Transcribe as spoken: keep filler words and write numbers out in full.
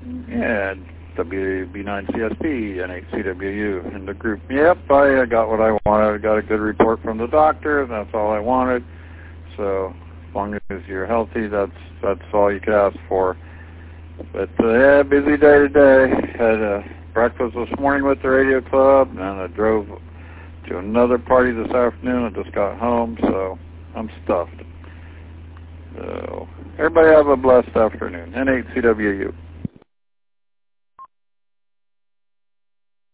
Yeah, W B nine C S P, N eight C W U in the group. Yep, I uh, got what I wanted. I got a good report from the doctor. That's all I wanted. So as long as you're healthy, that's that's all you could ask for. But uh, yeah, busy day today. Had a breakfast this morning with the radio club, and I drove to another party this afternoon. I just got home, so I'm stuffed. So everybody have a blessed afternoon. N eight C W U.